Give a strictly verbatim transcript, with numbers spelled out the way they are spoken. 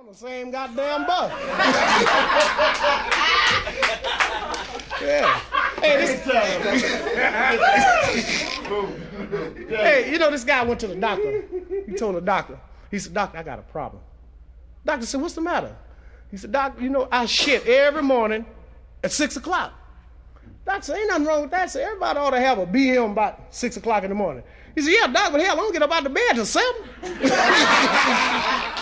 the same goddamn bus. Yeah. Hey, this, hey, you know, this guy went to the doctor. He told the doctor, he said, doctor, I got a problem. Doctor said, what's the matter? He said, doctor, you know, I shit every morning at six o'clock. Doctor said, ain't nothing wrong with that. So everybody ought to have a B M about six o'clock in the morning. He said, yeah, doctor, but hell, I don't get up out of the bed till seven.